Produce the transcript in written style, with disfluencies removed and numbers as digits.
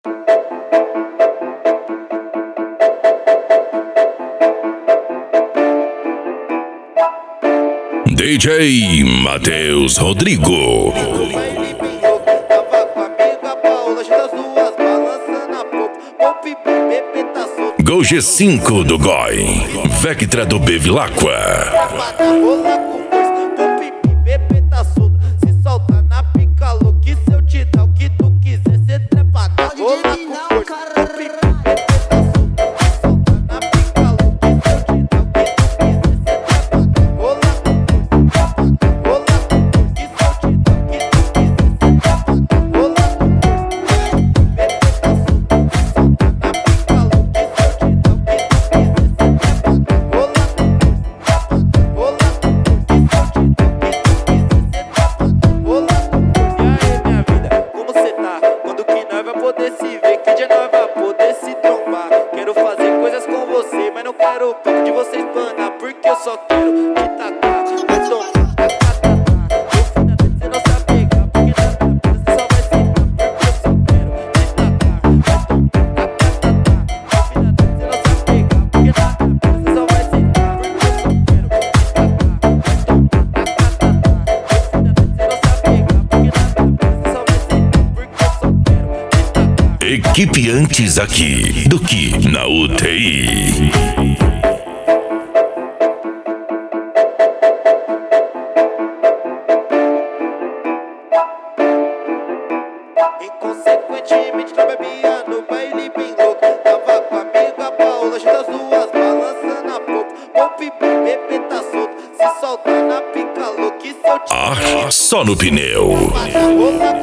DJ Matheus Rodrigo. Gol G5 do Goi, Vectra do Bevilacqua. De você espanar, porque eu só quero te tacar. Vai tomar, você não sabe pegar, porque na minha vida você só vai sentar. Porque eu só quero te tacar. Vai tomar, você não sabe pegar, porque na minha vida você só vai sentar. Porque eu só quero te tacar. Vai tomar, você não sabe pegar, porque na minha vida você só vai sentar. Porque eu só quero te tacar. Equipe antes aqui do que na UTI. Inconsequentemente tu bebia no baile bem louco. Tava com a amiga Paula, junto as duas balançando a pouco. Pop, bebê tá solto, se solta na pica louca. E se eu te Só no pneu.